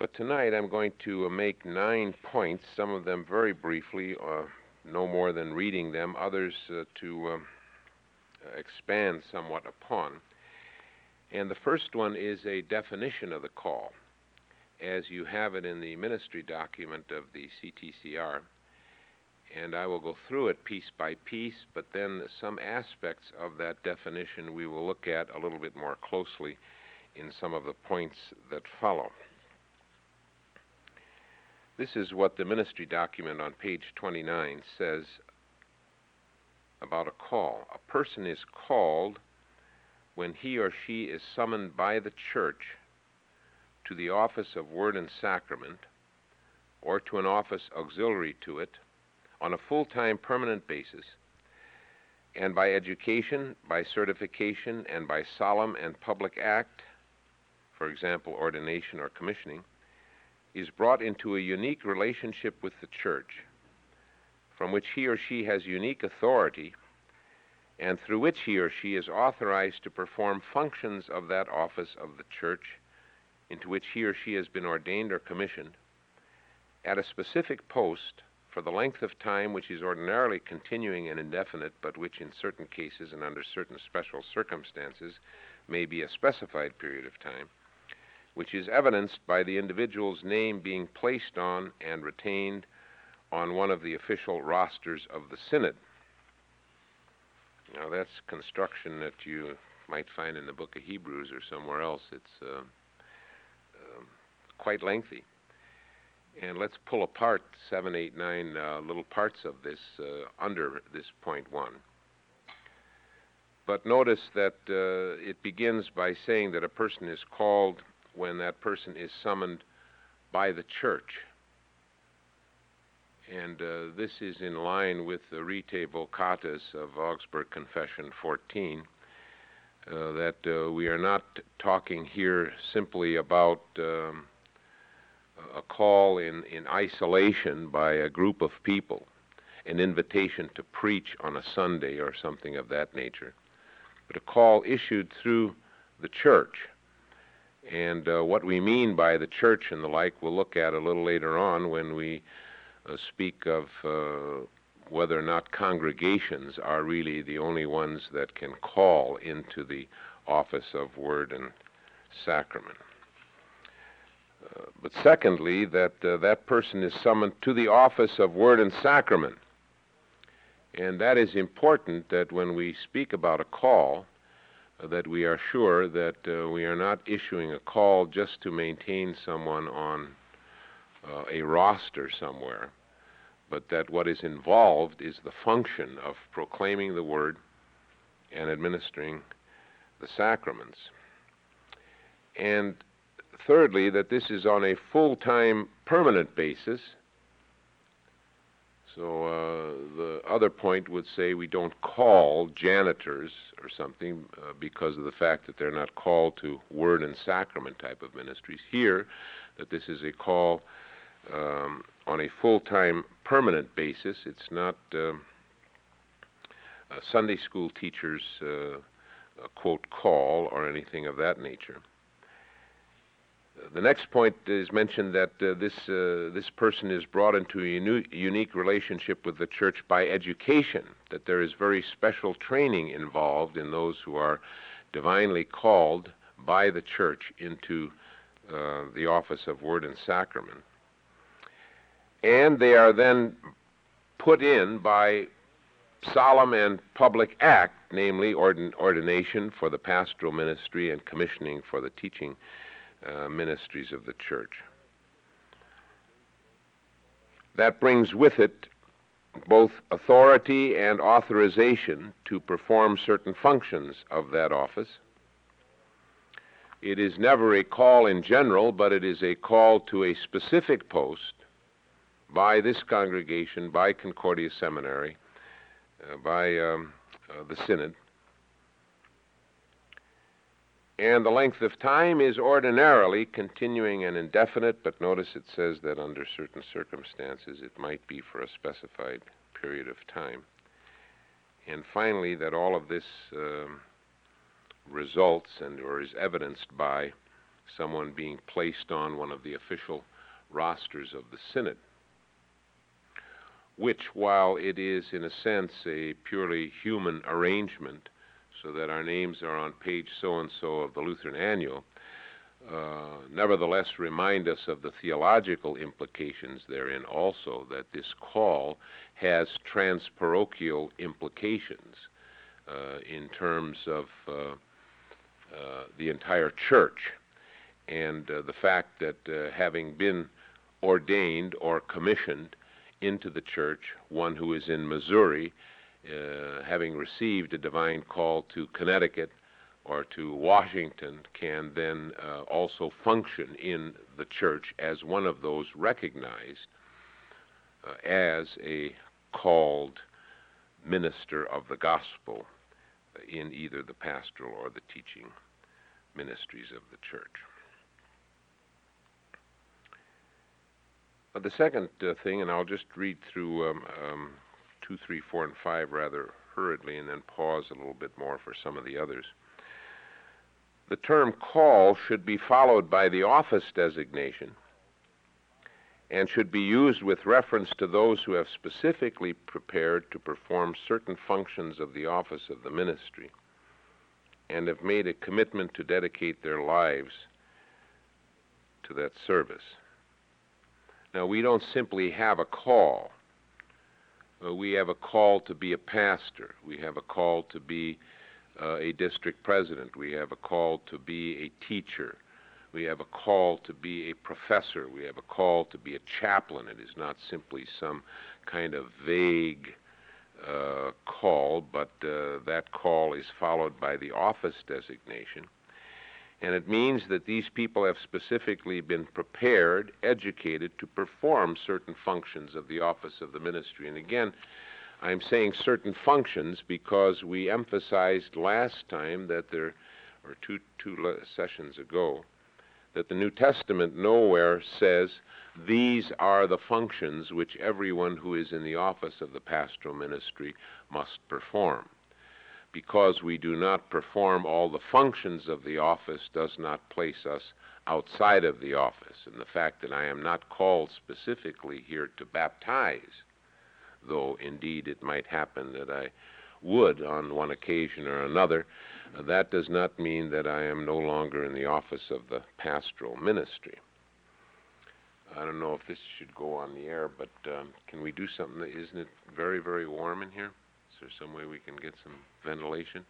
But tonight I'm going to make 9 points, some of them very briefly, no more than reading them, others to expand somewhat upon. And the first one is a definition of the call, as you have it in the ministry document of the CTCR. And I will go through it piece by piece, but then some aspects of that definition we will look at a little bit more closely in some of the points that follow. This is what the ministry document on page 29 says about a call. A person is called when he or she is summoned by the church to the office of word and sacrament, or to an office auxiliary to it, on a full-time permanent basis, and by education, by certification, and by solemn and public act, for example, ordination or commissioning, is brought into a unique relationship with the church, from which he or she has unique authority, and through which he or she is authorized to perform functions of that office of the church into which he or she has been ordained or commissioned, at a specific post for the length of time which is ordinarily continuing and indefinite, but which in certain cases and under certain special circumstances may be a specified period of time, which is evidenced by the individual's name being placed on and retained on one of the official rosters of the synod. Now, that's construction that you might find in the book of Hebrews or somewhere else. It's quite lengthy. And let's pull apart 7, 8, 9 little parts of this under this point 1. But notice that it begins by saying that a person is called when that person is summoned by the church. And this is in line with the Rite Voluntatis of Augsburg Confession 14, that we are not talking here simply about a call in isolation by a group of people, an invitation to preach on a Sunday or something of that nature, but a call issued through the church. And what we mean by the church and the like we'll look at a little later on when we speak of whether or not congregations are really the only ones that can call into the office of word and sacrament. But secondly, that that person is summoned to the office of word and sacrament. And that is important, that when we speak about a call, that we are sure that we are not issuing a call just to maintain someone on a roster somewhere, but that what is involved is the function of proclaiming the word and administering the sacraments. And thirdly, that this is on a full-time permanent basis. So the other point would say we don't call janitors or something because of the fact that they're not called to word and sacrament type of ministries. Here, that this is a call on a full-time permanent basis. It's not Sunday school teachers, quote, call or anything of that nature. The next point is mentioned that this person is brought into a unique relationship with the church by education, that there is very special training involved in those who are divinely called by the church into the office of word and sacrament. And they are then put in by solemn and public act, namely ordination for the pastoral ministry and commissioning for the teaching ministries of the church. That brings with it both authority and authorization to perform certain functions of that office. It is never a call in general, but it is a call to a specific post by this congregation, by Concordia Seminary, by the Synod. And the length of time is ordinarily continuing and indefinite, but notice it says that under certain circumstances it might be for a specified period of time. And finally, that all of this results or is evidenced by someone being placed on one of the official rosters of the synod, which, while it is in a sense a purely human arrangement, so that our names are on page so-and-so of the Lutheran Annual, nevertheless remind us of the theological implications therein also, that this call has transparochial implications in terms of the entire church, and the fact that having been ordained or commissioned into the church, one who is in Missouri, having received a divine call to Connecticut or to Washington, can then also function in the church as one of those recognized as a called minister of the gospel in either the pastoral or the teaching ministries of the church. The second thing, and I'll just read through 2, 3, 4, and 5 rather hurriedly and then pause a little bit more for some of the others. The term call should be followed by the office designation and should be used with reference to those who have specifically prepared to perform certain functions of the office of the ministry and have made a commitment to dedicate their lives to that service. Now, we don't simply have a call. We have a call to be a pastor. We have a call to be a district president. We have a call to be a teacher. We have a call to be a professor. We have a call to be a chaplain. It is not simply some kind of vague call, but that call is followed by the office designation. And it means that these people have specifically been prepared, educated to perform certain functions of the office of the ministry. And again, I'm saying certain functions because we emphasized last time that there, or two sessions ago, that the New Testament nowhere says these are the functions which everyone who is in the office of the pastoral ministry must perform. Because we do not perform all the functions of the office does not place us outside of the office. And the fact that I am not called specifically here to baptize, though indeed it might happen that I would on one occasion or another, that does not mean that I am no longer in the office of the pastoral ministry. I don't know if this should go on the air, but can we do something? Isn't it very, very warm in here? Is there some way we can get some ventilation?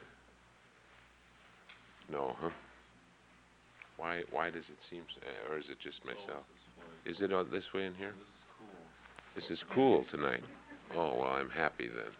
No, huh? Why does it seem, or is it just myself? Is it this way in here? This is cool tonight. Oh, well, I'm happy then.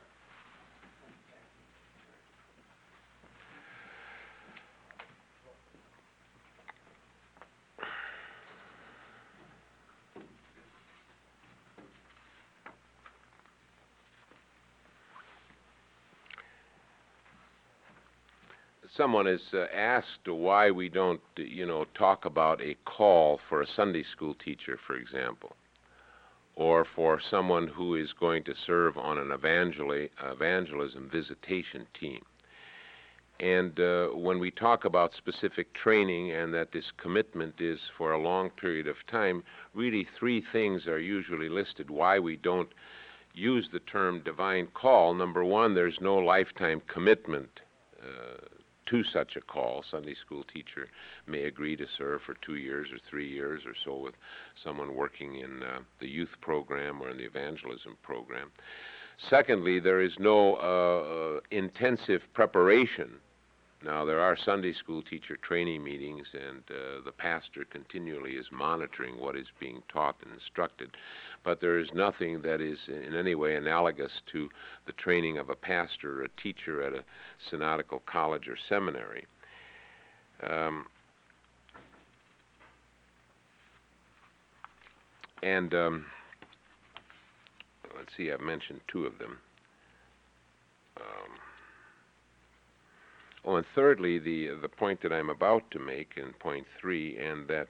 Someone has asked why we don't, talk about a call for a Sunday school teacher, for example, or for someone who is going to serve on an evangelism visitation team. And when we talk about specific training and that this commitment is for a long period of time, really 3 things are usually listed why we don't use the term divine call. Number 1, there's no lifetime commitment to such a call. Sunday school teacher may agree to serve for 2 years or 3 years or so with someone working in the youth program or in the evangelism program. Secondly, there is no intensive preparation. Now, there are Sunday school teacher training meetings, and the pastor continually is monitoring what is being taught and instructed, but there is nothing that is in any way analogous to the training of a pastor or a teacher at a synodical college or seminary. Let's see, I've mentioned 2 of them. And thirdly, the point that I'm about to make in point 3, and that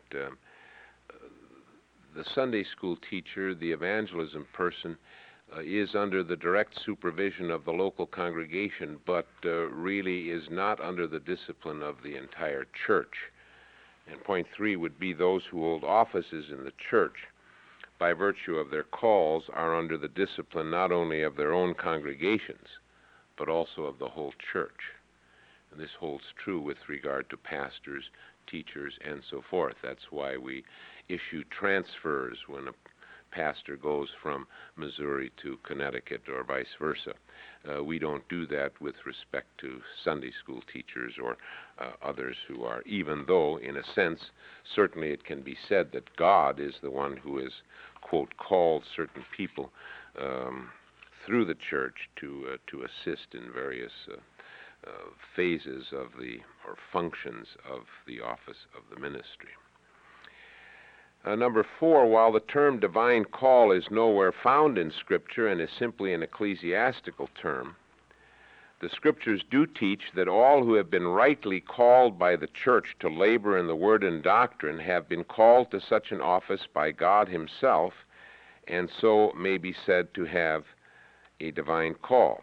the Sunday school teacher, the evangelism person, is under the direct supervision of the local congregation, but really is not under the discipline of the entire church. And point 3 would be those who hold offices in the church by virtue of their calls are under the discipline not only of their own congregations, but also of the whole church. And this holds true with regard to pastors, teachers, and so forth. That's why we issue transfers when a pastor goes from Missouri to Connecticut or vice versa. We don't do that with respect to Sunday school teachers or others who are, even though, in a sense, certainly it can be said that God is the one who has, quote, called certain people through the church to assist in various phases of or functions of the office of the ministry. Number 4, while the term divine call is nowhere found in Scripture and is simply an ecclesiastical term, the Scriptures do teach that all who have been rightly called by the church to labor in the word and doctrine have been called to such an office by God himself, and so may be said to have a divine call.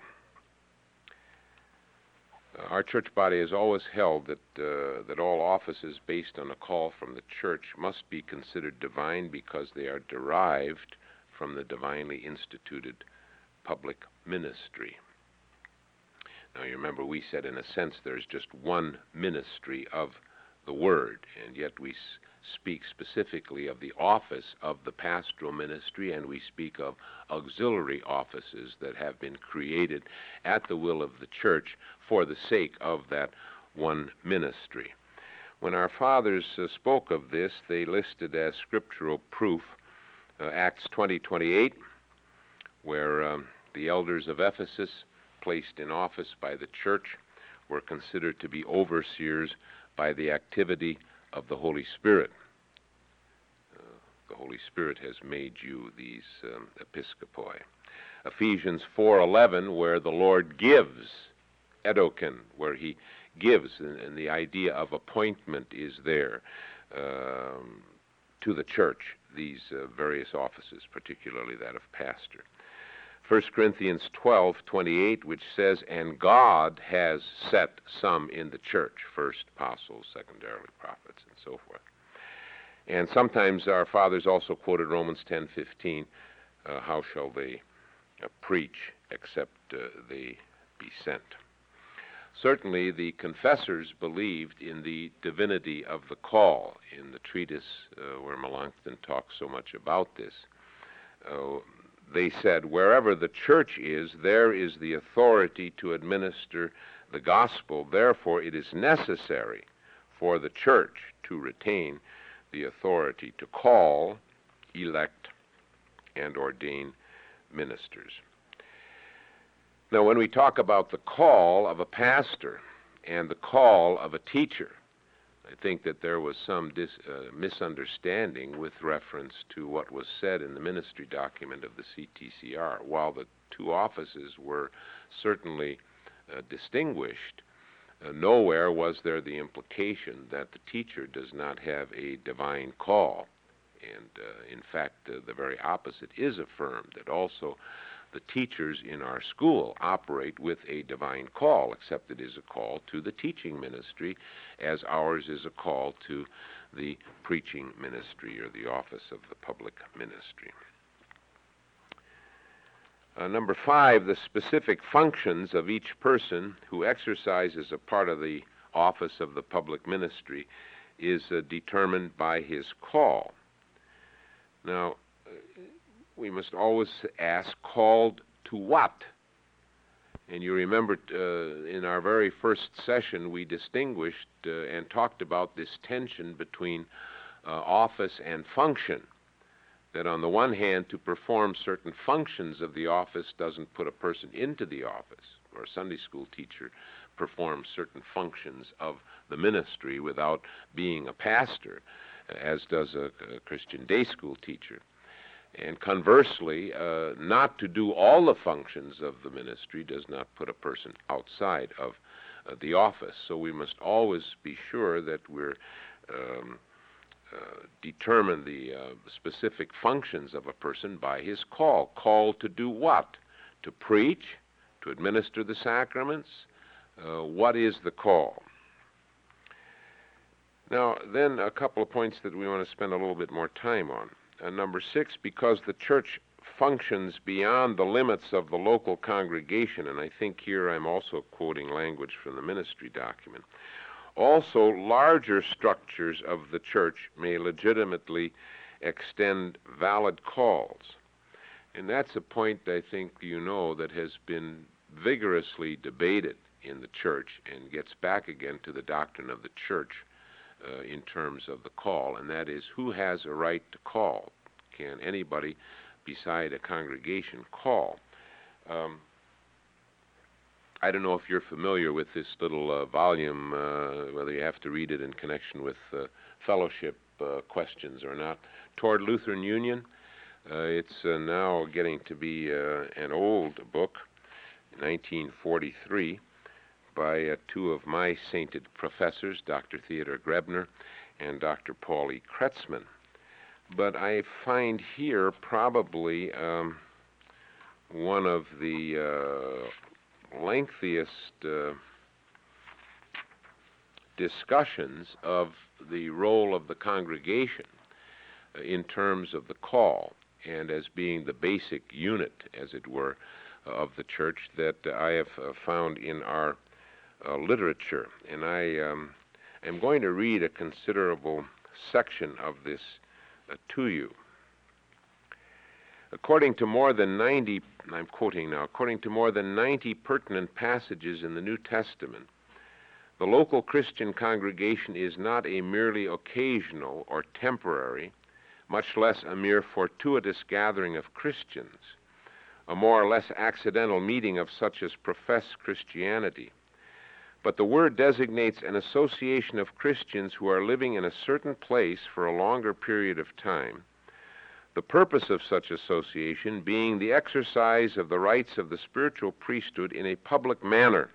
Our church body has always held that all offices based on a call from the church must be considered divine because they are derived from the divinely instituted public ministry. Now, you remember we said, in a sense, there's just one ministry of the Word, and yet we speak specifically of the office of the pastoral ministry, and we speak of auxiliary offices that have been created at the will of the church for the sake of that one ministry. When our fathers spoke of this, they listed as scriptural proof Acts 20:28, where the elders of Ephesus, placed in office by the church, were considered to be overseers by the activity of the Holy Spirit. The Holy Spirit has made you these episkopoi. Ephesians 4:11, where the Lord gives, edoken, where he gives, and the idea of appointment is there to the church, these various offices, particularly that of pastor. 1 Corinthians 12:28, which says, and God has set some in the church, first apostles, secondarily prophets, and so forth. And sometimes our fathers also quoted Romans 10:15, how shall they preach except they be sent? Certainly the confessors believed in the divinity of the call. In the treatise where Melanchthon talks so much about this, they said, wherever the church is, there is the authority to administer the gospel. Therefore, it is necessary for the church to retain the authority to call, elect, and ordain ministers. Now, when we talk about the call of a pastor and the call of a teacher, I think that there was some misunderstanding with reference to what was said in the ministry document of the CTCR. While the two offices were certainly distinguished, nowhere was there the implication that the teacher does not have a divine call. And in fact, the very opposite is affirmed, that also the teachers in our school operate with a divine call, except it is a call to the teaching ministry, as ours is a call to the preaching ministry or the office of the public ministry. Number 5, the specific functions of each person who exercises a part of the office of the public ministry is determined by his call. Now, we must always ask, called to what? And you remember in our very first session we distinguished and talked about this tension between office and function. That on the one hand, to perform certain functions of the office doesn't put a person into the office, or a Sunday school teacher performs certain functions of the ministry without being a pastor, as does a Christian day school teacher. And conversely, not to do all the functions of the ministry does not put a person outside of the office. So we must always be sure that we're determine the specific functions of a person by his call. Called to do what? To preach? To administer the sacraments? What is the call? Now, then, a couple of points that we want to spend a little bit more time on. Number 6, because the church functions beyond the limits of the local congregation, and I think here I'm also quoting language from the ministry document. Also, larger structures of the church may legitimately extend valid calls. And that's a point, I think, that has been vigorously debated in the church and gets back again to the doctrine of the church in terms of the call, and that is, who has a right to call? Can anybody beside a congregation call? I don't know if you're familiar with this little volume, whether you have to read it in connection with fellowship questions or not. Toward Lutheran Union. It's now getting to be an old book, 1943, by two of my sainted professors, Dr. Theodor Grebner and Dr. Paul E. Kretzmann. But I find here probably one of the lengthiest discussions of the role of the congregation in terms of the call and as being the basic unit, as it were, of the church that I have found in our literature. And I am going to read a considerable section of this to you. According to more than 90, I'm quoting now, according to more than 90 pertinent passages in the New Testament, the local Christian congregation is not a merely occasional or temporary, much less a mere fortuitous gathering of Christians, a more or less accidental meeting of such as profess Christianity. But the word designates an association of Christians who are living in a certain place for a longer period of time, the purpose of such association being the exercise of the rights of the spiritual priesthood in a public manner.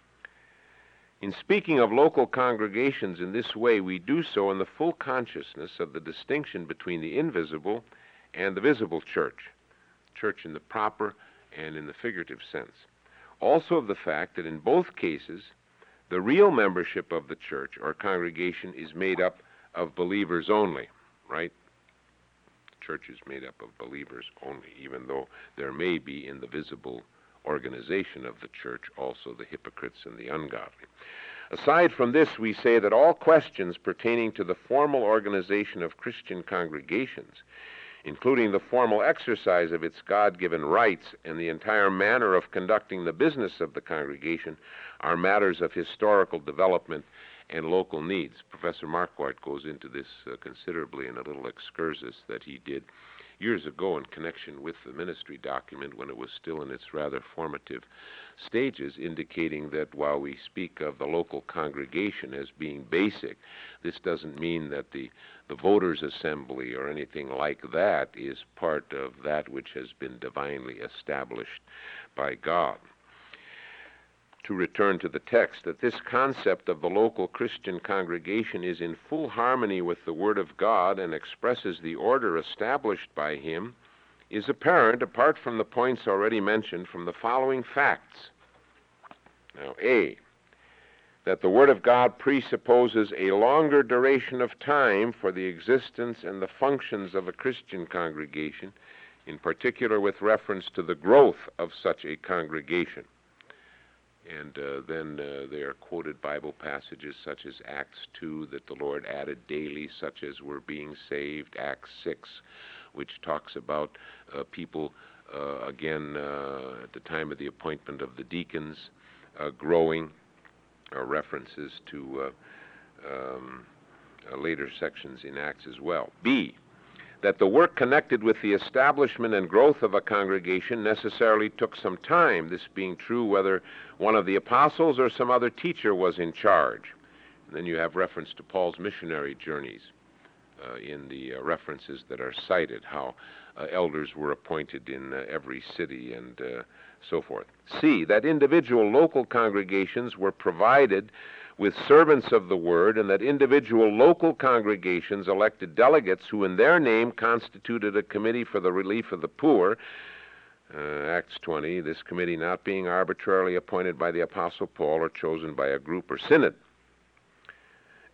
In speaking of local congregations in this way, we do so in the full consciousness of the distinction between the invisible and the visible church in the proper and in the figurative sense. Also of the fact that in both cases, the real membership of the church or congregation is made up of believers only, right? The church is made up of believers only, even though there may be in the visible organization of the church also the hypocrites and the ungodly. Aside from this, we say that all questions pertaining to the formal organization of Christian congregations, including the formal exercise of its God-given rights and the entire manner of conducting the business of the congregation, are matters of historical development and local needs. Professor Marquardt goes into this considerably in a little excursus that he did years ago in connection with the ministry document when it was still in its rather formative stages, indicating that while we speak of the local congregation as being basic, this doesn't mean that the voters' assembly or anything like that is part of that which has been divinely established by God. To return to the text, that this concept of the local Christian congregation is in full harmony with the Word of God and expresses the order established by Him is apparent, apart from the points already mentioned, from the following facts. Now, A, that the Word of God presupposes a longer duration of time for the existence and the functions of a Christian congregation, in particular with reference to the growth of such a congregation. And then there are quoted Bible passages such as Acts 2, that the Lord added daily, such as were being saved, Acts 6, which talks about people, again, at the time of the appointment of the deacons, growing, references to later sections in Acts as well. B, that the work connected with the establishment and growth of a congregation necessarily took some time, this being true whether one of the apostles or some other teacher was in charge. And then you have reference to Paul's missionary journeys in the references that are cited, how elders were appointed in every city and so forth. C, that individual local congregations were provided with servants of the word, and that individual local congregations elected delegates who in their name constituted a committee for the relief of the poor, Acts 20, this committee not being arbitrarily appointed by the Apostle Paul or chosen by a group or synod.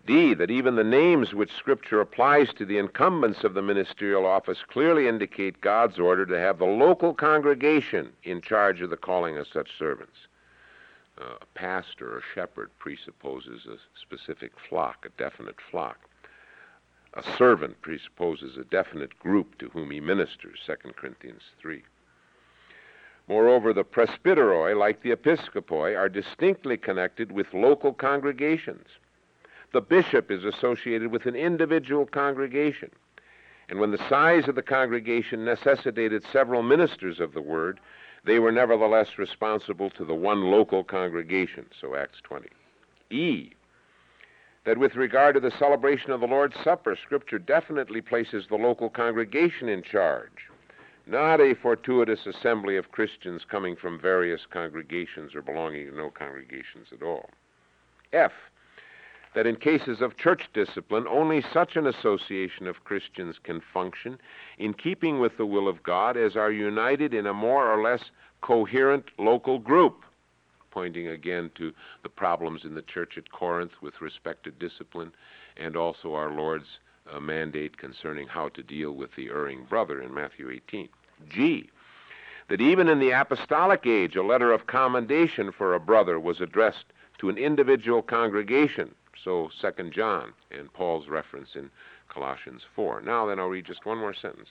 D, that even the names which Scripture applies to the incumbents of the ministerial office clearly indicate God's order to have the local congregation in charge of the calling of such servants. A pastor or shepherd presupposes a specific flock, a definite flock. A servant presupposes a definite group to whom he ministers, 2 Corinthians 3. Moreover, the presbyteroi, like the episcopoi, are distinctly connected with local congregations. The bishop is associated with an individual congregation, and when the size of the congregation necessitated several ministers of the word, they were nevertheless responsible to the one local congregation, so Acts 20. E, that with regard to the celebration of the Lord's Supper, Scripture definitely places the local congregation in charge, not a fortuitous assembly of Christians coming from various congregations or belonging to no congregations at all. F, that in cases of church discipline, only such an association of Christians can function in keeping with the will of God as are united in a more or less coherent local group, pointing again to the problems in the church at Corinth with respect to discipline, and also our Lord's mandate concerning how to deal with the erring brother in Matthew 18. G, that even in the apostolic age, a letter of commendation for a brother was addressed to an individual congregation, so 2 John and Paul's reference in Colossians 4. Now then, I'll read just one more sentence.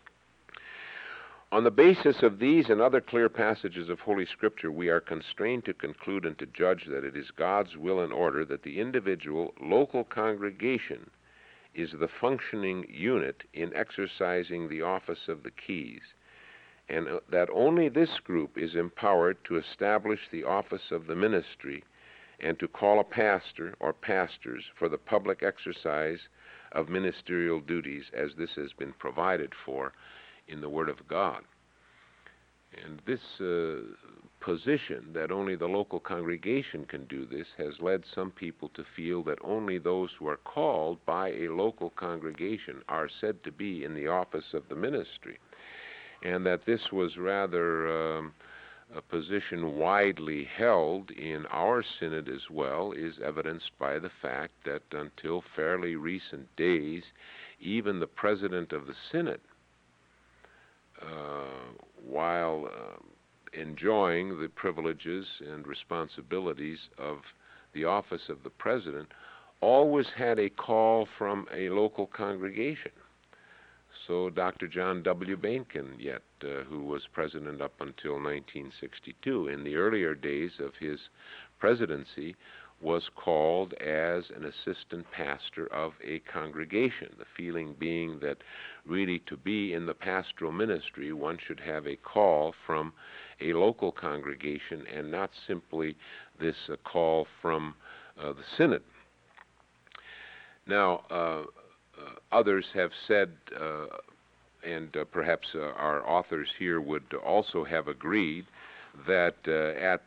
On the basis of these and other clear passages of Holy Scripture, we are constrained to conclude and to judge that it is God's will and order that the individual local congregation is the functioning unit in exercising the office of the keys, and that only this group is empowered to establish the office of the ministry and to call a pastor or pastors for the public exercise of ministerial duties as this has been provided for in the Word of God. And this position that only the local congregation can do this has led some people to feel that only those who are called by a local congregation are said to be in the office of the ministry, and that this was rather a position widely held in our synod as well is evidenced by the fact that until fairly recent days, even the president of the synod, while enjoying the privileges and responsibilities of the office of the president, always had a call from a local congregation. So Dr. John W. Bainkin, yet, who was president up until 1962, in the earlier days of his presidency, was called as an assistant pastor of a congregation, the feeling being that really to be in the pastoral ministry, one should have a call from a local congregation and not simply this call from the synod. Now, others have said, and perhaps our authors here would also have agreed, that at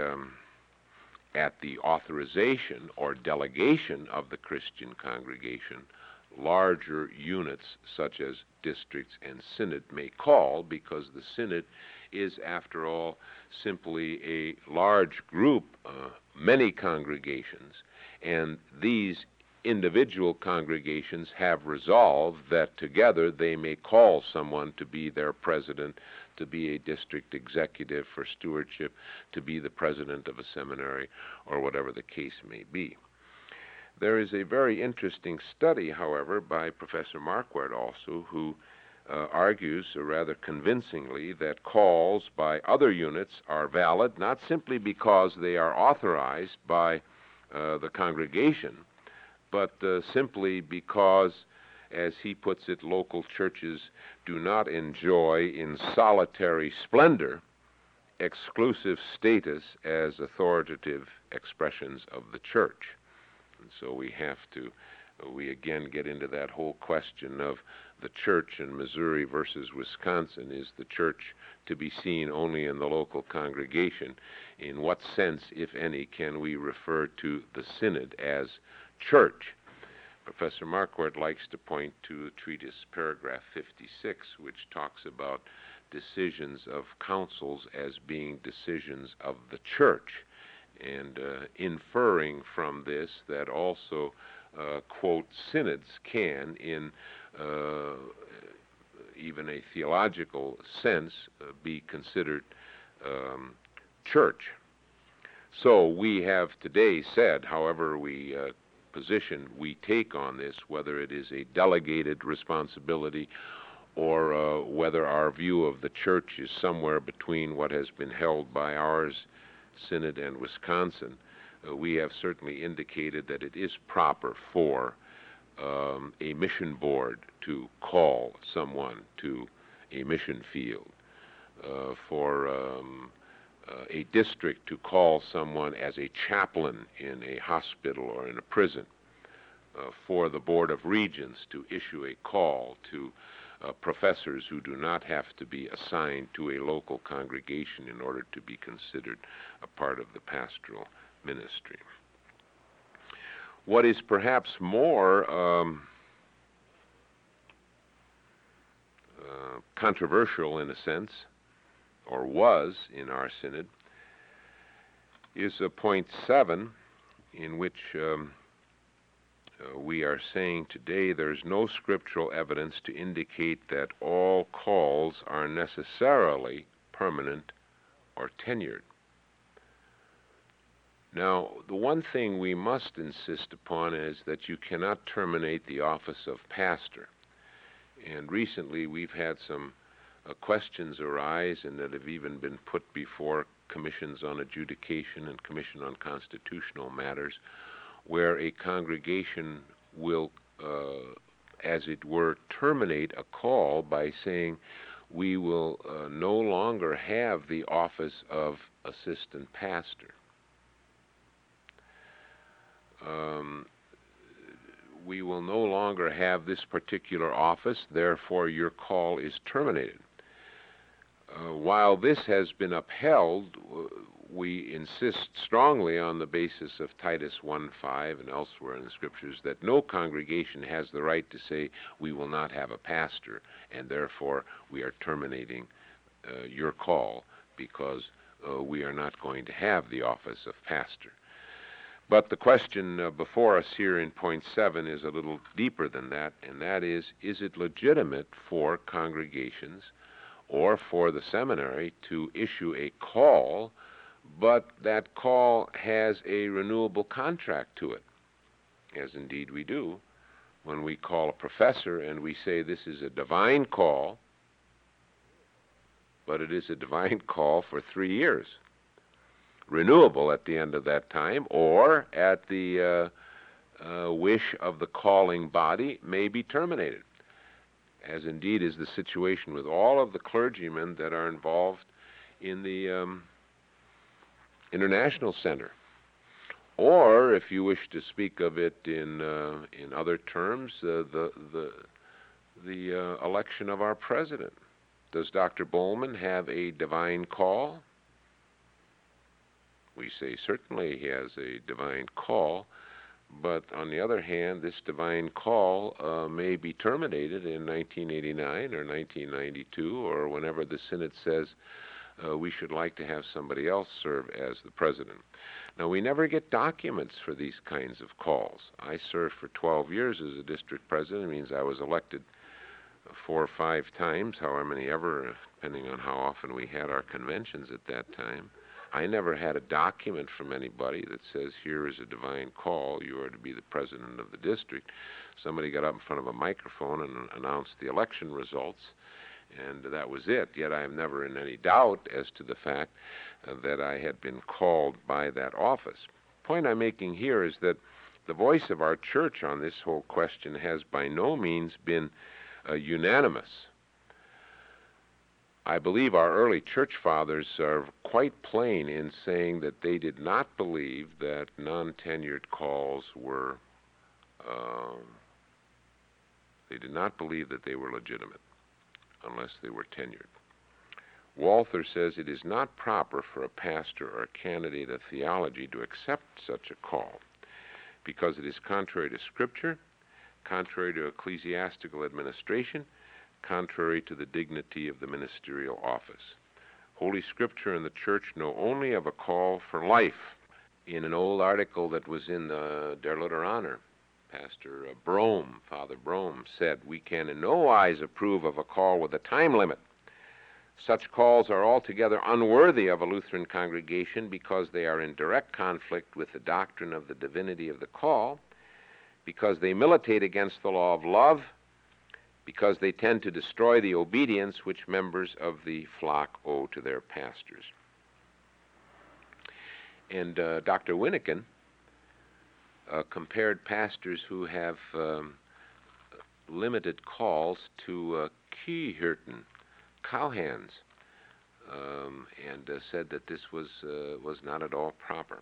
the authorization or delegation of the Christian congregation, larger units such as districts and synod may call, because the synod is, after all, simply a large group, many congregations, and these individual congregations have resolved that together they may call someone to be their president, to be a district executive for stewardship, to be the president of a seminary, or whatever the case may be. There is a very interesting study, however, by Professor Marquardt also, who argues rather convincingly that calls by other units are valid, not simply because they are authorized by the congregation, but simply because, as he puts it, local churches do not enjoy in solitary splendor exclusive status as authoritative expressions of the church. And so we again get into that whole question of the church in Missouri versus Wisconsin. Is the church to be seen only in the local congregation? In what sense, if any, can we refer to the synod as church? Professor Marquardt likes to point to the treatise paragraph 56, which talks about decisions of councils as being decisions of the church, and inferring from this that also quote, synods can, in even a theological sense, be considered church. So we have today said, however we position we take on this, whether it is a delegated responsibility or whether our view of the church is somewhere between what has been held by ours, Synod and Wisconsin, we have certainly indicated that it is proper for a mission board to call someone to a mission field, for a district to call someone as a chaplain in a hospital or in a prison, for the Board of Regents to issue a call to professors who do not have to be assigned to a local congregation in order to be considered a part of the pastoral ministry. What is perhaps more controversial in a sense, or was in our synod, is point 7, in which we are saying today there's no scriptural evidence to indicate that all calls are necessarily permanent or tenured. Now, the one thing we must insist upon is that you cannot terminate the office of pastor. And recently we've had some questions arise, and that have even been put before commissions on adjudication and commission on constitutional matters, where a congregation will, as it were, terminate a call by saying, we will no longer have the office of assistant pastor. We will no longer have this particular office, therefore your call is terminated. While this has been upheld, we insist strongly on the basis of Titus 1:5 and elsewhere in the Scriptures that no congregation has the right to say, we will not have a pastor, and therefore we are terminating your call because we are not going to have the office of pastor. But the question before us here in point 7 is a little deeper than that, and that is it legitimate for congregations or for the seminary to issue a call, but that call has a renewable contract to it, as indeed we do when we call a professor and we say this is a divine call, but it is a divine call for 3 years, renewable at the end of that time, or at the wish of the calling body may be terminated, as indeed is the situation with all of the clergymen that are involved in the International Center. Or, if you wish to speak of it in other terms, the election of our president. Does Dr. Bowman have a divine call? We say certainly he has a divine call, but on the other hand, this divine call may be terminated in 1989 or 1992 or whenever the Synod says we should like to have somebody else serve as the president. Now, we never get documents for these kinds of calls. I served for 12 years as a district president. It means I was elected 4 or 5 times, however many ever, depending on how often we had our conventions at that time. I never had a document from anybody that says, here is a divine call, you are to be the president of the district. Somebody got up in front of a microphone and announced the election results, and that was it. Yet I am never in any doubt as to the fact that I had been called by that office. The point I'm making here is that the voice of our church on this whole question has by no means been unanimous. I believe our early church fathers are quite plain in saying that they did not believe that non-tenured calls were, they did not believe that they were legitimate unless they were tenured. Walther says it is not proper for a pastor or a candidate of theology to accept such a call because it is contrary to Scripture, contrary to ecclesiastical administration, contrary to the dignity of the ministerial office. Holy Scripture and the Church know only of a call for life. In an old article that was in the Der Lutheraner, Pastor Brome, Father Brome, said, "We can in no wise approve of a call with a time limit. Such calls are altogether unworthy of a Lutheran congregation because they are in direct conflict with the doctrine of the divinity of the call, because they militate against the law of love, because they tend to destroy the obedience which members of the flock owe to their pastors." And Dr. Winnikin compared pastors who have limited calls to Kiehirten, cowhands, and said that this was not at all proper.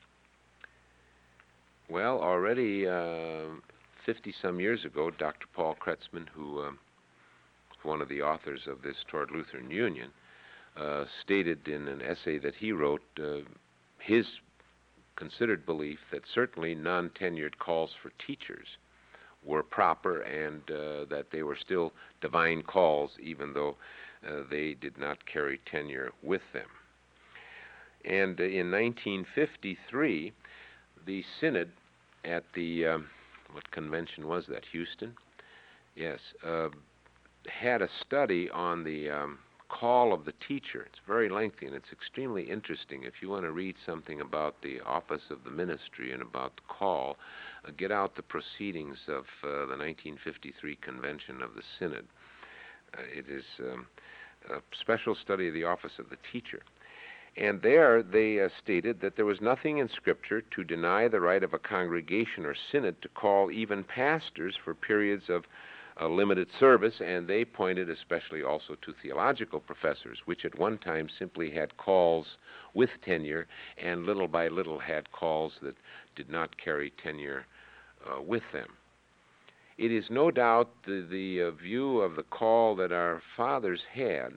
Well, already 50-some years ago, Dr. Paul Kretzmann, who was one of the authors of this Toward Lutheran Union, stated in an essay that he wrote his considered belief that certainly non-tenured calls for teachers were proper and that they were still divine calls even though they did not carry tenure with them. And in 1953, the synod at the, what convention was that, Houston? Yes, had a study on the call of the teacher. It's very lengthy and it's extremely interesting. If you want to read something about the office of the ministry and about the call, get out the proceedings of the 1953 convention of the synod. It is a special study of the office of the teacher. And there they stated that there was nothing in Scripture to deny the right of a congregation or synod to call even pastors for periods of a limited service, and they pointed especially also to theological professors, which at one time simply had calls with tenure and little by little had calls that did not carry tenure with them. It is no doubt the view of the call that our fathers had,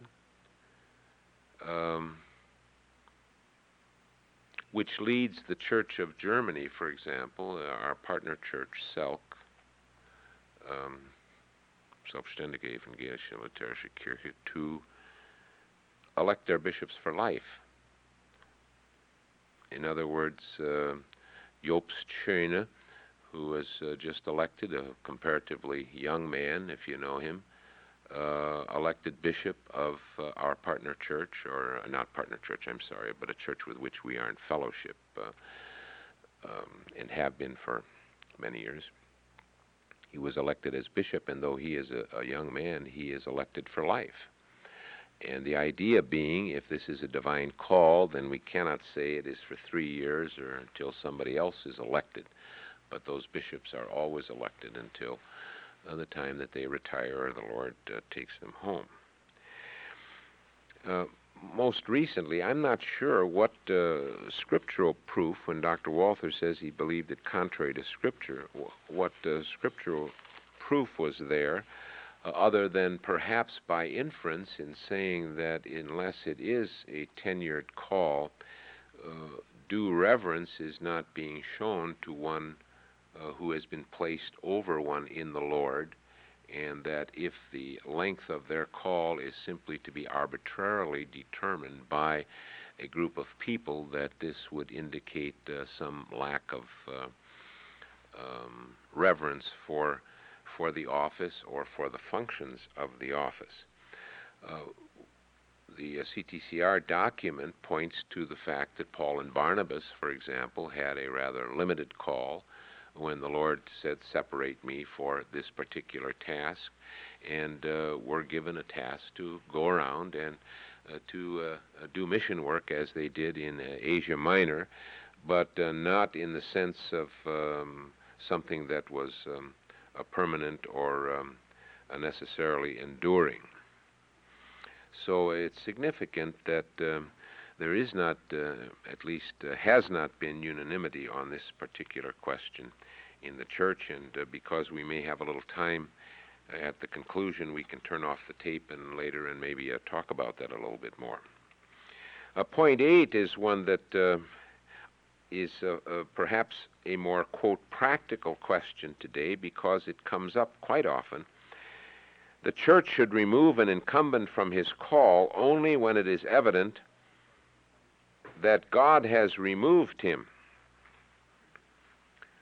which leads the Church of Germany, for example, our partner church, SELK, Selbstständige Evangelische Lutherische Kirche, to elect their bishops for life. In other words, Jobst Schöne, who was just elected, a comparatively young man, if you know him, elected bishop of our partner church, or not partner church, I'm sorry, but a church with which we are in fellowship and have been for many years. He was elected as bishop, and though he is a young man, he is elected for life. And the idea being, if this is a divine call, then we cannot say it is for 3 years or until somebody else is elected. But those bishops are always elected until the time that they retire or the Lord takes them home. Most recently, I'm not sure what scriptural proof, when Dr. Walther says he believed it contrary to Scripture, what scriptural proof was there, other than perhaps by inference in saying that unless it is a tenured call, due reverence is not being shown to one who has been placed over one in the Lord, and that if the length of their call is simply to be arbitrarily determined by a group of people, that this would indicate some lack of reverence for the office or for the functions of the office. The CTCR document points to the fact that Paul and Barnabas, for example, had a rather limited call when the Lord said, "Separate me for this particular task," and were given a task to go around and to do mission work as they did in Asia Minor, but not in the sense of something that was a permanent or necessarily enduring. So it's significant that there is not, at least has not been unanimity on this particular question in the church, and because we may have a little time at the conclusion, we can turn off the tape and later and maybe talk about that a little bit more. Point 8 is one that is perhaps a more, quote, practical question today because it comes up quite often. The church should remove an incumbent from his call only when it is evident that God has removed him.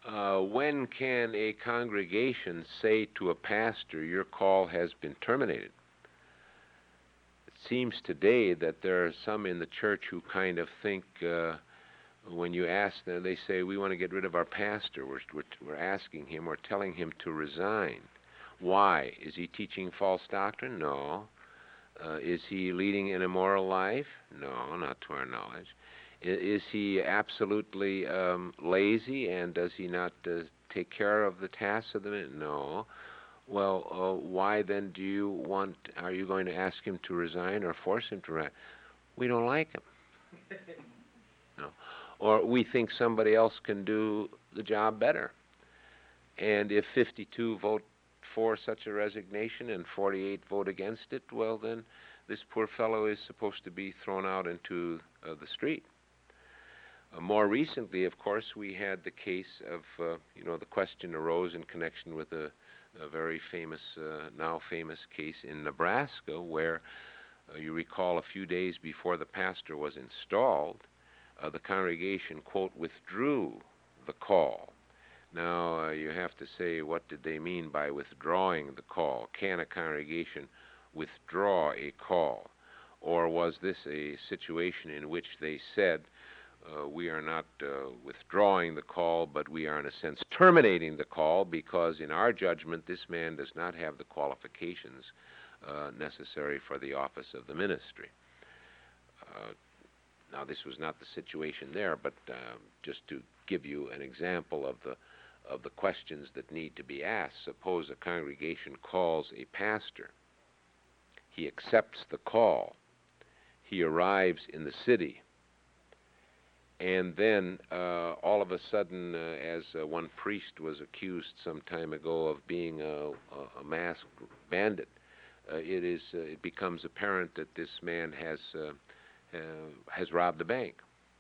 When can a congregation say to a pastor, your call has been terminated? It seems today that there are some in the church who kind of think, when you ask them, they say, we want to get rid of our pastor. We're asking him, we're telling him to resign. Why? Is he teaching false doctrine? No. Is he leading an immoral life? No, not to our knowledge. Is he absolutely lazy, and does he not take care of the tasks of the ministry? No. Well, why then are you going to ask him to resign or force him to resign? We don't like him. No. Or we think somebody else can do the job better. And if 52 vote for such a resignation and 48 vote against it, well, then this poor fellow is supposed to be thrown out into the street. More recently, of course, we had the case of, the question arose in connection with a very famous, now famous case in Nebraska where, you recall, a few days before the pastor was installed, the congregation, quote, withdrew the call. Now, you have to say, what did they mean by withdrawing the call? Can a congregation withdraw a call? Or was this a situation in which they said, we are not withdrawing the call, but we are, in a sense, terminating the call because, in our judgment, this man does not have the qualifications necessary for the office of the ministry. Now, this was not the situation there, but just to give you an example of the questions that need to be asked. Suppose a congregation calls a pastor. He accepts the call. He arrives in the city. And then, all of a sudden, as one priest was accused some time ago of being a masked bandit, it becomes apparent that this man has robbed a bank,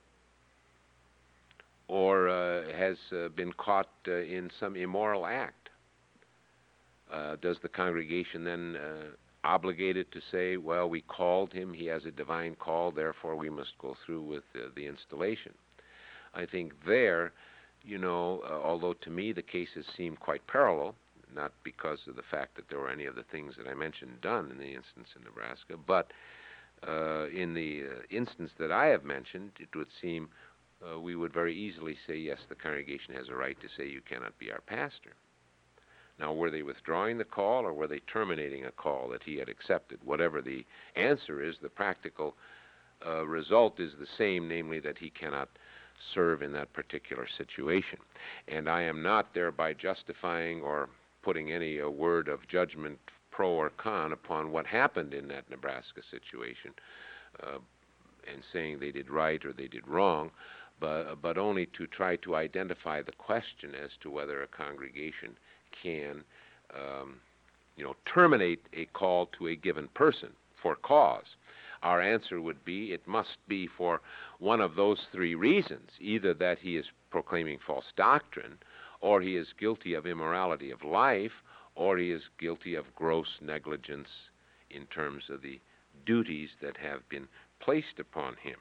or has been caught in some immoral act. Does the congregation then obligated to say, well, we called him, he has a divine call, therefore we must go through with the installation? I think there, although to me the cases seem quite parallel, not because of the fact that there were any of the things that I mentioned done in the instance in Nebraska, but in the instance that I have mentioned, it would seem we would very easily say, yes, the congregation has a right to say you cannot be our pastor. Now, were they withdrawing the call or were they terminating a call that he had accepted? Whatever the answer is, the practical result is the same, namely that he cannot serve in that particular situation. And I am not thereby justifying or putting any word of judgment, pro or con, upon what happened in that Nebraska situation and saying they did right or they did wrong, but only to try to identify the question as to whether a congregation can, terminate a call to a given person for cause. Our answer would be it must be for one of those three reasons, either that he is proclaiming false doctrine, or he is guilty of immorality of life, or he is guilty of gross negligence in terms of the duties that have been placed upon him.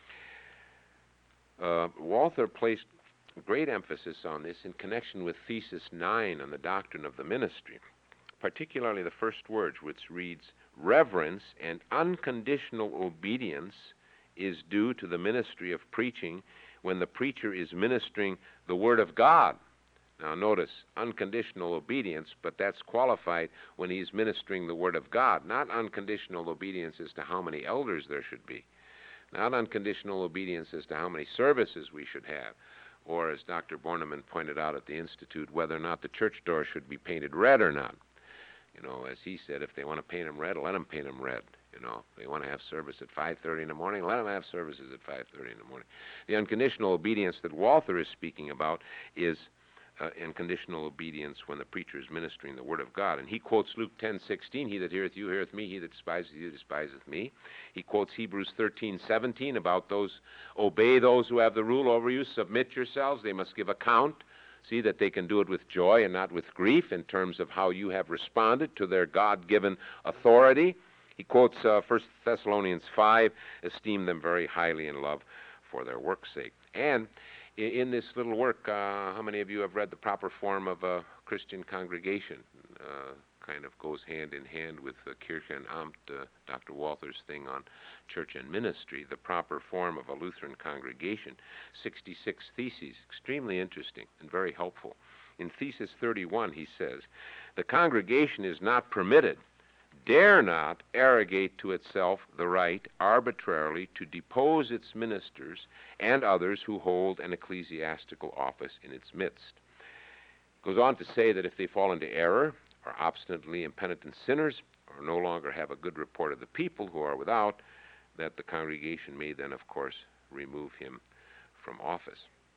Walther placed great emphasis on this in connection with Thesis 9 on the doctrine of the ministry, particularly the first words, which reads, reverence and unconditional obedience is due to the ministry of preaching when the preacher is ministering the Word of God. Now notice, unconditional obedience, but that's qualified when he's ministering the Word of God, not unconditional obedience as to how many elders there should be, not unconditional obedience as to how many services we should have, or as Dr. Bornemann pointed out at the Institute, whether or not the church door should be painted red or not. As he said, if they want to paint them red, let them paint them red. If they want to have service at 5:30 in the morning, let them have services at 5:30 in the morning. The unconditional obedience that Walther is speaking about is unconditional obedience when the preacher is ministering the Word of God. And he quotes Luke 10:16, he that heareth you heareth me, he that despiseth you despiseth me. He quotes Hebrews 13:17 about obey those who have the rule over you, submit yourselves, they must give account. See that they can do it with joy and not with grief in terms of how you have responded to their God-given authority. He quotes 1 Thessalonians 5, esteem them very highly in love for their work's sake. And In this little work, how many of you have read The Proper Form of a Christian Congregation? Kind of goes hand in hand with Kirche and Amt, Dr. Walther's thing on church and ministry, The Proper Form of a Lutheran Congregation. 66 theses, extremely interesting and very helpful. In Thesis 31, he says, the congregation is not permitted, dare not arrogate to itself the right arbitrarily to depose its ministers and others who hold an ecclesiastical office in its midst. It goes on to say that if they fall into error, are obstinately impenitent sinners, or no longer have a good report of the people who are without, that the congregation may then, of course, remove him from office.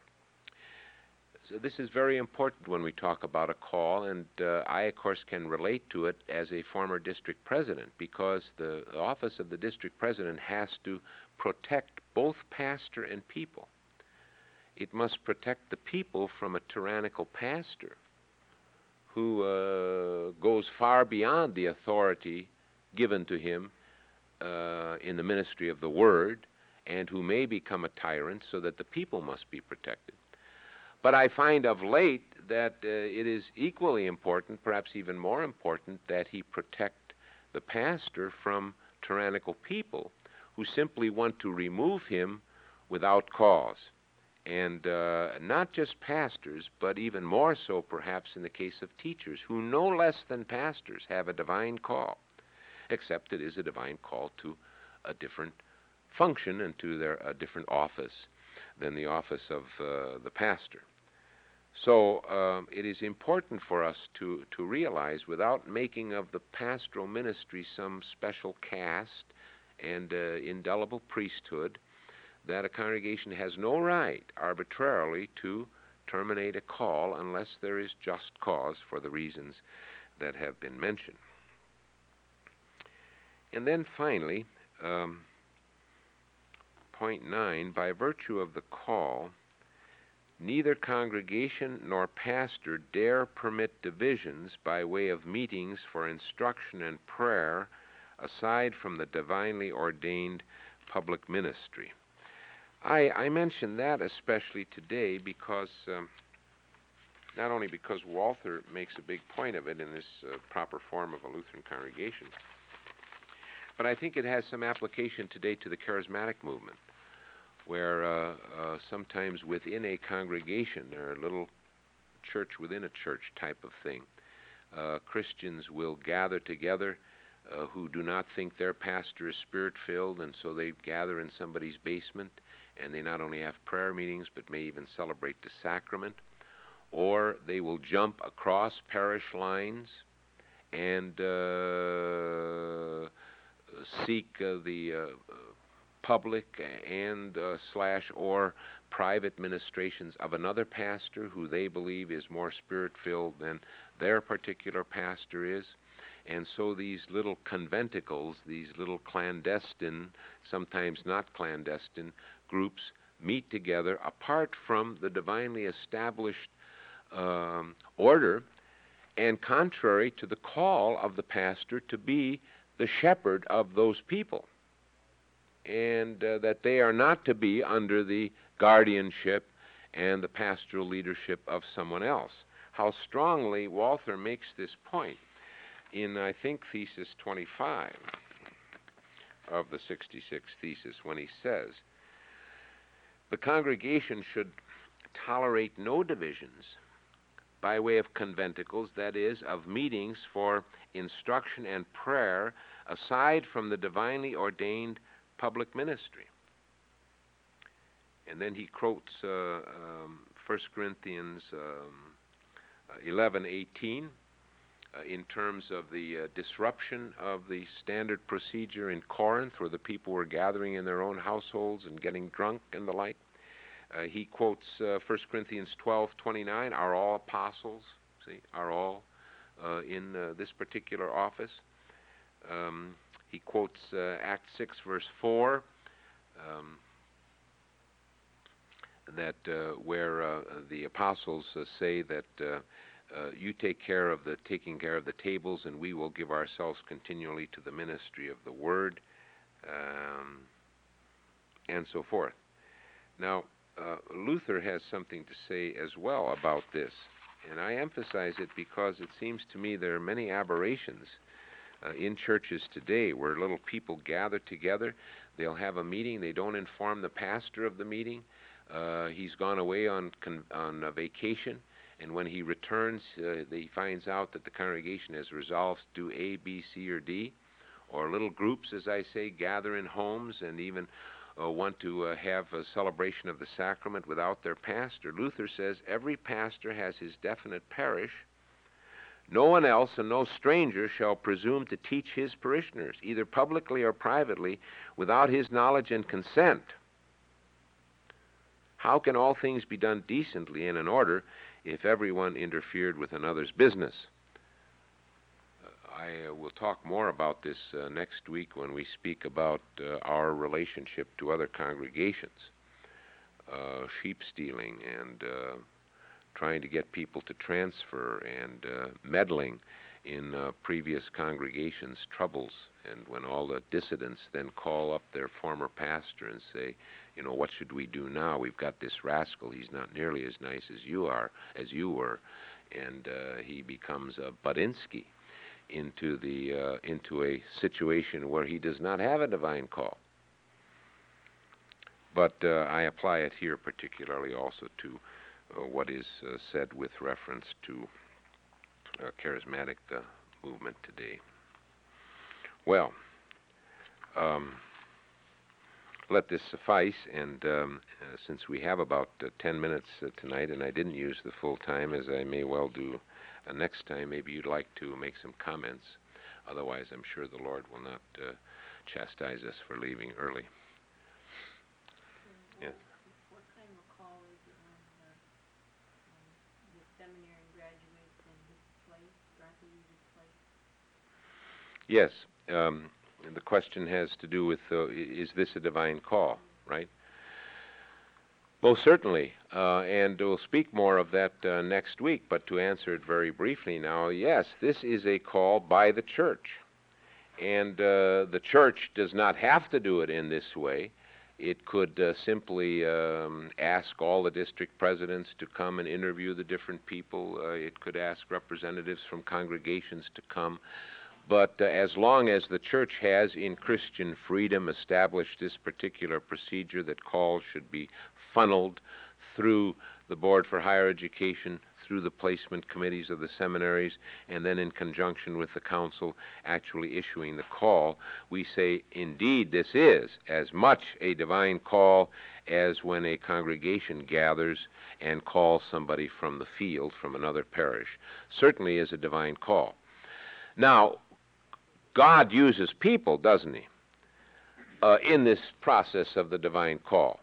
So this is very important when we talk about a call, and I, of course, can relate to it as a former district president, because the office of the district president has to protect both pastor and people. It must protect the people from a tyrannical pastor who goes far beyond the authority given to him in the ministry of the Word, and who may become a tyrant, so that the people must be protected. But I find of late that it is equally important, perhaps even more important, that he protect the pastor from tyrannical people who simply want to remove him without cause. And not just pastors, but even more so perhaps in the case of teachers, who no less than pastors have a divine call, except it is a divine call to a different function and to a different office than the office of the pastor. So it is important for us to realize, without making of the pastoral ministry some special caste and indelible priesthood, that a congregation has no right arbitrarily to terminate a call unless there is just cause for the reasons that have been mentioned. And then finally, point 9, by virtue of the call, neither congregation nor pastor dare permit divisions by way of meetings for instruction and prayer aside from the divinely ordained public ministry. I mention that especially today because, not only because Walther makes a big point of it in this proper form of a Lutheran congregation, but I think it has some application today to the charismatic movement, where sometimes within a congregation, or a little church within a church type of thing, Christians will gather together who do not think their pastor is spirit-filled, and so they gather in somebody's basement, and they not only have prayer meetings, but may even celebrate the sacrament, or they will jump across parish lines and seek the public and or private ministrations of another pastor who they believe is more spirit-filled than their particular pastor is. And so these little conventicles, these little clandestine, sometimes not clandestine, groups meet together apart from the divinely established order, and contrary to the call of the pastor to be the shepherd of those people, and that they are not to be under the guardianship and the pastoral leadership of someone else. How strongly Walther makes this point in, I think, Thesis 25 of the 66 Thesis, when he says, the congregation should tolerate no divisions by way of conventicles, that is, of meetings for instruction and prayer aside from the divinely ordained public ministry. And then he quotes 1 Corinthians 11:18 in terms of the disruption of the standard procedure in Corinth, where the people were gathering in their own households and getting drunk and the like. He quotes 1 Corinthians 12:29, are all apostles, are all in this particular office. He quotes Acts 6, verse 4, that where the apostles say that you taking care of the tables, and we will give ourselves continually to the ministry of the Word, and so forth. Now, Luther has something to say as well about this. And I emphasize it because it seems to me there are many aberrations in churches today where little people gather together. They'll have a meeting. They don't inform the pastor of the meeting. He's gone away on a vacation, and when he returns, he finds out that the congregation has resolved to do A, B, C, or D, or little groups, as I say, gather in homes and even want to have a celebration of the sacrament without their pastor. Luther says every pastor has his definite parish. No one else and no stranger shall presume to teach his parishioners, either publicly or privately, without his knowledge and consent. How can all things be done decently and in order if everyone interfered with another's business? I will talk more about this next week when we speak about our relationship to other congregations, sheep stealing and trying to get people to transfer and meddling in previous congregations' troubles. And when all the dissidents then call up their former pastor and say, you know, what should we do now? We've got this rascal. He's not nearly as nice as you were, and he becomes a Budinsky into a situation where he does not have a divine call. But I apply it here particularly also to what is said with reference to charismatic movement today. Well, let this suffice, and since we have about 10 minutes tonight, and I didn't use the full time, as I may well do next time, maybe you'd like to make some comments. Otherwise, I'm sure the Lord will not chastise us for leaving early. Yeah. What kind of a call is it when the seminary graduates and displaced, gradually displaced? Yes. The question has to do with, is this a divine call, right? Most certainly, and we'll speak more of that next week, but to answer it very briefly now, yes, this is a call by the church. And the church does not have to do it in this way. It could simply ask all the district presidents to come and interview the different people. It could ask representatives from congregations to come. But as long as the church has, in Christian freedom, established this particular procedure that calls should be funneled through the Board for Higher Education, through the placement committees of the seminaries, and then in conjunction with the council actually issuing the call, we say, indeed, this is as much a divine call as when a congregation gathers and calls somebody from the field, from another parish. Certainly is a divine call. Now, God uses people, doesn't he, in this process of the divine call.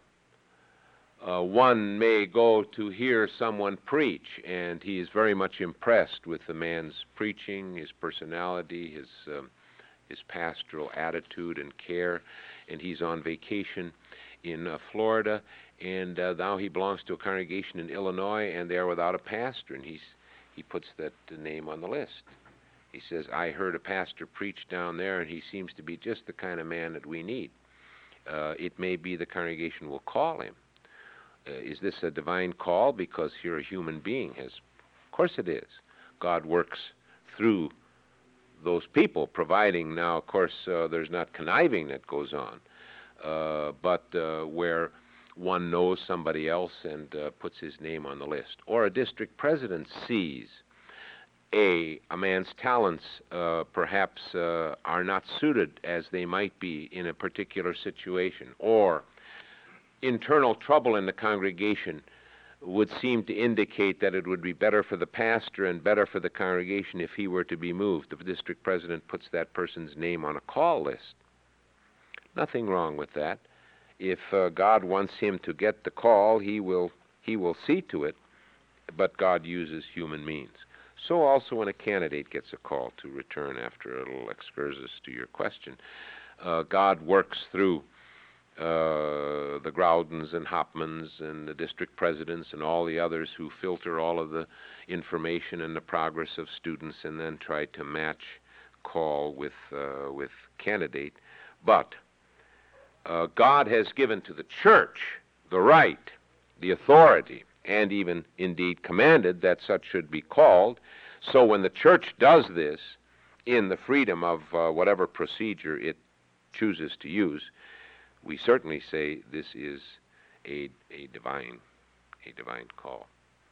One may go to hear someone preach, and he is very much impressed with the man's preaching, his personality, his pastoral attitude and care, and he's on vacation in Florida, and now he belongs to a congregation in Illinois, and they are without a pastor, and he puts that name on the list. He says, I heard a pastor preach down there, and he seems to be just the kind of man that we need. It may be the congregation will call him. Is this a divine call because you're a human being? Of course it is. God works through those people, providing now, of course, there's not conniving that goes on, but where one knows somebody else and puts his name on the list. Or a district president sees a man's talents perhaps are not suited as they might be in a particular situation, or internal trouble in the congregation would seem to indicate that it would be better for the pastor and better for the congregation if he were to be moved. The district president puts that person's name on a call list. Nothing wrong with that. If God wants him to get the call, he will see to it, but God uses human means. So also when a candidate gets a call, to return after a little excursus to your question, God works through the Groudens and Hopmans and the district presidents and all the others who filter all of the information and the progress of students and then try to match call with candidate. But God has given to the church the right the authority, and even indeed commanded that such should be called. So when the church does this in the freedom of whatever procedure it chooses to use, we certainly say this is a divine call.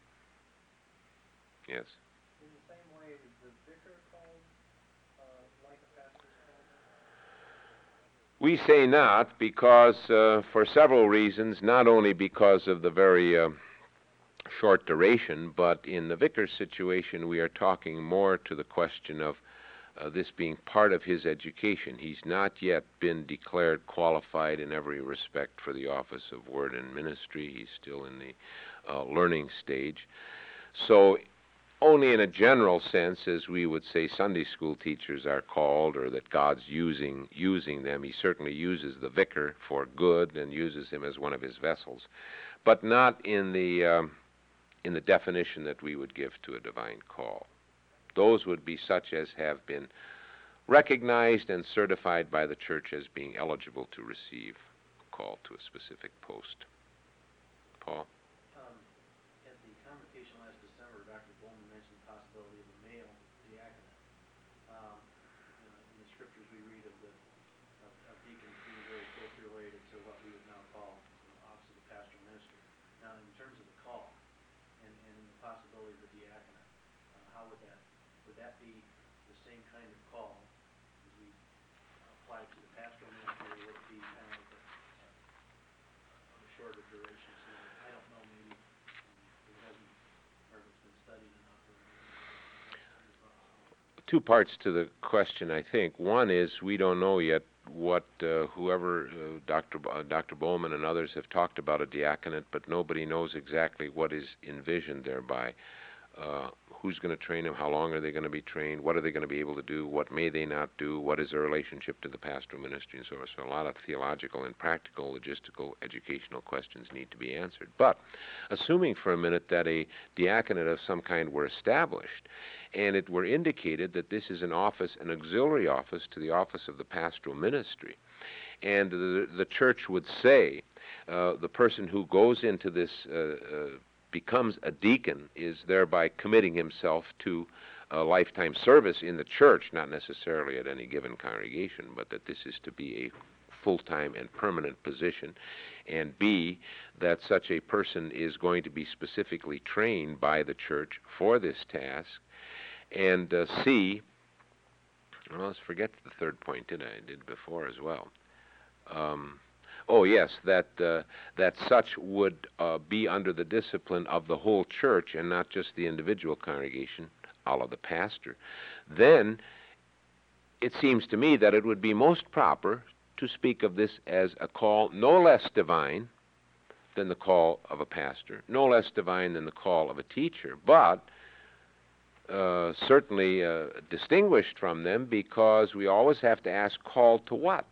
Yes. In the same way, is the vicar called like a pastor is called? We say not, because for several reasons, not only because of the very short duration, but in the vicar's situation, we are talking more to the question of this being part of his education. He's not yet been declared qualified in every respect for the office of word and ministry. He's still in the learning stage. So only in a general sense, as we would say Sunday school teachers are called, or that God's using them. He certainly uses the vicar for good and uses him as one of his vessels, but not in the definition that we would give to a divine call. Those would be such as have been recognized and certified by the church as being eligible to receive a call to a specific post. Paul? At the convocation last December, Dr. Bowman mentioned the possibility of a male diaconate. In the scriptures we read of deacons being very closely related to what we would now call the office of the pastoral ministry. Now, in terms of the call and the possibility of the diaconate, how would that be the same kind of call as we apply to the pastoral ministry, or would it be kind of like a shorter duration? So I don't know, maybe it hasn't, or it's been studied enough. Two parts to the question, I think. One is we don't know yet what Dr. Bowman and others have talked about a diaconate, but nobody knows exactly what is envisioned thereby. Who's going to train them? How long are they going to be trained? What are they going to be able to do? What may they not do? What is their relationship to the pastoral ministry and so on? So a lot of theological and practical, logistical, educational questions need to be answered. But assuming for a minute that a diaconate of some kind were established, and it were indicated that this is an office, an auxiliary office to the office of the pastoral ministry, and the church would say the person who goes into this becomes a deacon is thereby committing himself to a lifetime service in the church, not necessarily at any given congregation, but that this is to be a full-time and permanent position, and B, that such a person is going to be specifically trained by the church for this task, and C, well, let's forget the third point, I did before as well. Oh, yes, that such would be under the discipline of the whole church and not just the individual congregation, a la the pastor. Then it seems to me that it would be most proper to speak of this as a call no less divine than the call of a pastor, no less divine than the call of a teacher, but certainly distinguished from them, because we always have to ask, called to what?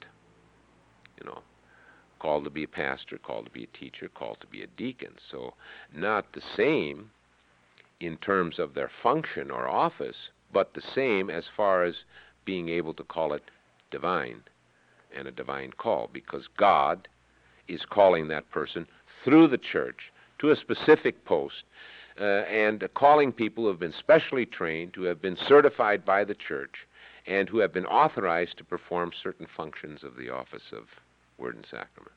Called to be a pastor, called to be a teacher, called to be a deacon. So not the same in terms of their function or office, but the same as far as being able to call it divine and a divine call, because God is calling that person through the church to a specific post, and calling people who have been specially trained, who have been certified by the church, and who have been authorized to perform certain functions of the office of Word and Sacrament.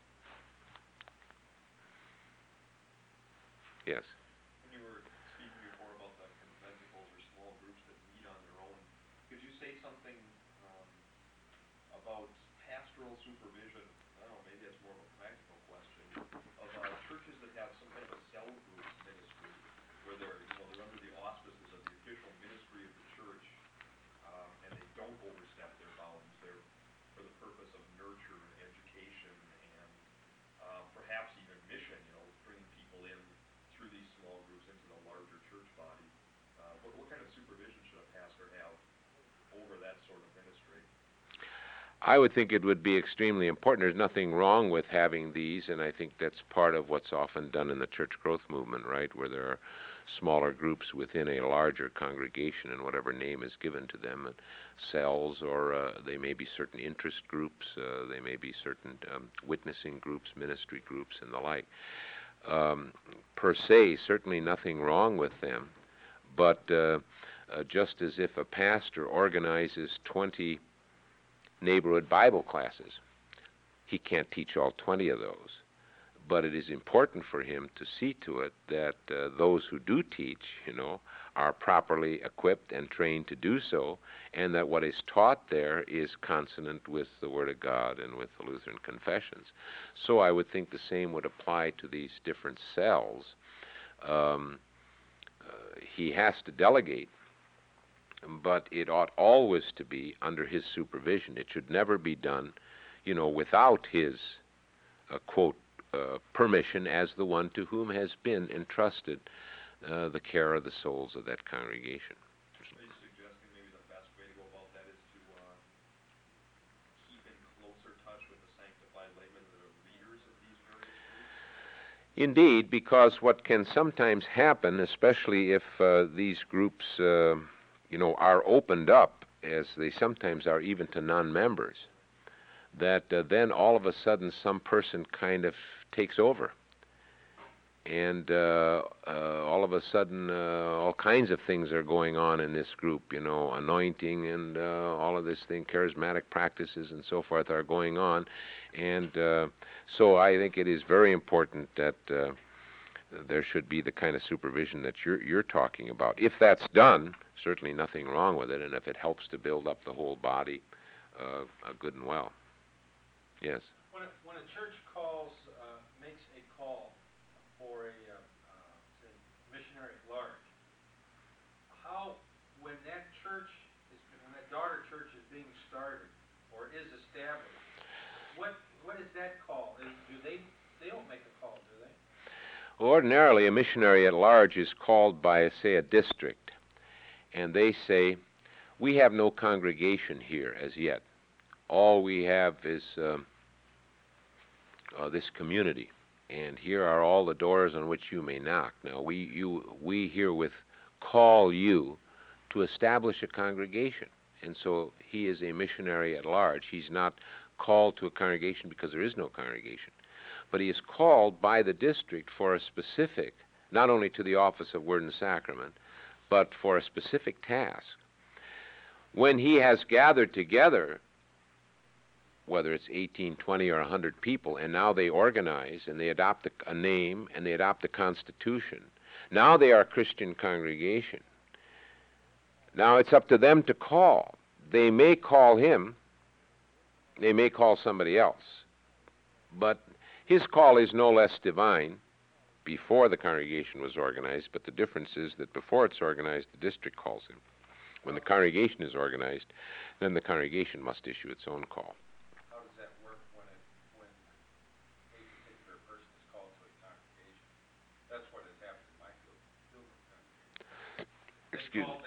Yes? When you were speaking before about the conventicles or small groups that meet on their own, could you say something about pastoral supervision? I don't know, maybe that's more of a practical question, of churches that have some kind of a cell group ministry, where they're under the auspices of the official ministry of the church, and they don't overstep their bounds. They're for the purpose of nurture and education and perhaps even mission, bringing people in through these small groups into the larger church body. What kind of supervision should a pastor have over that sort of ministry? I would think it would be extremely important. There's nothing wrong with having these, and I think that's part of what's often done in the church growth movement, right, where there are smaller groups within a larger congregation, and whatever name is given to them, cells, or they may be certain interest groups, they may be certain witnessing groups, ministry groups, and the like. per se, certainly nothing wrong with them, but just as if a pastor organizes 20 neighborhood Bible classes, he can't teach all 20 of those. But it is important for him to see to it that those who do teach, are properly equipped and trained to do so, and that what is taught there is consonant with the Word of God and with the Lutheran confessions. So I would think the same would apply to these different cells. He has to delegate, but it ought always to be under his supervision. It should never be done, without his, quote, permission as the one to whom has been entrusted the care of the souls of that congregation. Are you suggesting maybe the best way to go about that is to keep in closer touch with the sanctified laymen that are leaders of these various groups? Indeed, because what can sometimes happen, especially if these groups, are opened up, as they sometimes are even to non-members, that then all of a sudden some person kind of takes over. And all of a sudden all kinds of things are going on in this group, anointing and all of this thing, charismatic practices and so forth are going on. And so I think it is very important that there should be the kind of supervision that you're talking about. If that's done, certainly nothing wrong with it, and if it helps to build up the whole body, good and well. Yes. When a church makes a call for a say, missionary at large, when that daughter church is being started or is established, what is that call? They don't make a call, do they? Ordinarily, a missionary at large is called by, say, a district, and they say, we have no congregation here as yet. All we have is this community, and here are all the doors on which you may knock. Now, we herewith call you to establish a congregation, and so he is a missionary at large. He's not called to a congregation because there is no congregation, but he is called by the district for a specific, not only to the office of Word and Sacrament, but for a specific task. When he has gathered together, whether it's 18, 20, or 100 people, and now they organize and they adopt a name and they adopt a constitution, now they are a Christian congregation. Now it's up to them to call. They may call him, they may call somebody else, but his call is no less divine before the congregation was organized, but the difference is that before it's organized, the district calls him. When the congregation is organized, then the congregation must issue its own call. How does that work when a particular person is called to a congregation? That's what has happened in my field congregation. Excuse me.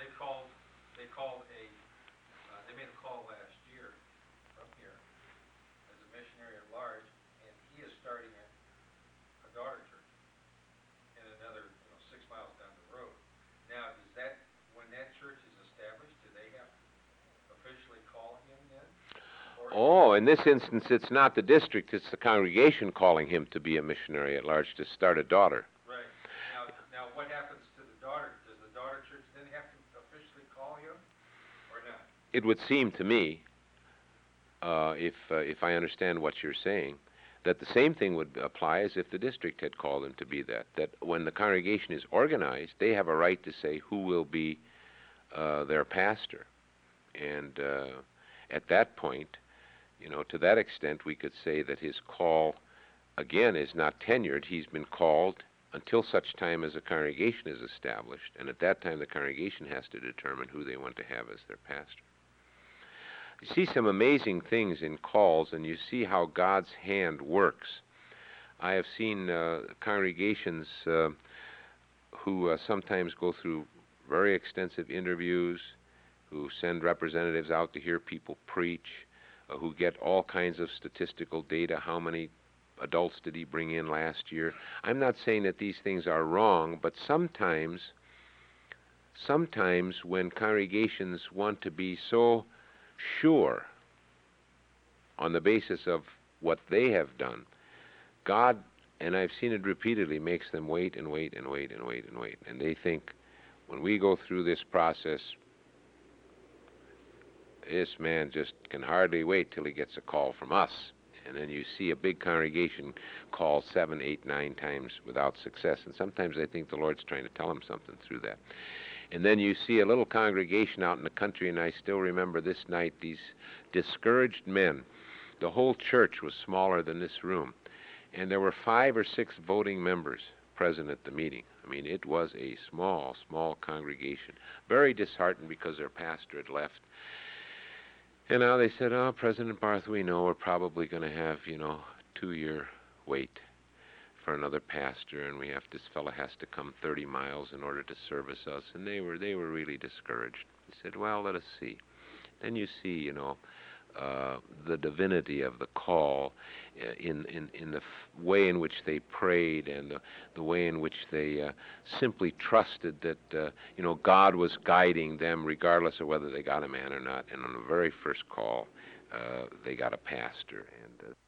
They made a call last year from here as a missionary at large, and he is starting a daughter church in another 6 miles down the road. Now, when that church is established, do they have to officially call him then? In this instance, it's not the district, it's the congregation calling him to be a missionary at large to start a daughter. Right. Now what happens to the daughter? Does the daughter church then have to officially call him or not? It would seem to me, if I understand what you're saying, that the same thing would apply as if the district had called him to be that when the congregation is organized, they have a right to say who will be their pastor. And at that point, to that extent, we could say that his call, again, is not tenured. He's been called until such time as a congregation is established, and at that time the congregation has to determine who they want to have as their pastor. You see some amazing things in calls, and you see how God's hand works. I have seen congregations who sometimes go through very extensive interviews, who send representatives out to hear people preach, who get all kinds of statistical data. How many adults did he bring in last year? I'm not saying that these things are wrong, but sometimes when congregations want to be so sure on the basis of what they have done, God and I've seen it repeatedly, makes them wait and wait and wait and wait and wait. And they think when we go through this process, this man just can hardly wait till he gets a call from us. And then you see a big congregation call 7, 8, 9 times without success. And sometimes I think the Lord's trying to tell him something through that. And then you see a little congregation out in the country, and I still remember this night, these discouraged men. The whole church was smaller than this room. And there were 5 or 6 voting members present at the meeting. I mean, it was a small, small congregation. Very disheartened because their pastor had left. And now they said, oh, President Barth, we know we're probably going to have, 2-year wait for another pastor, and this fellow has to come 30 miles in order to service us. And they were really discouraged. They said, well, let us see. Then you see, the divinity of the call in the way in which they prayed, and the way in which they simply trusted that God was guiding them regardless of whether they got a man or not. And on the very first call, they got a pastor. And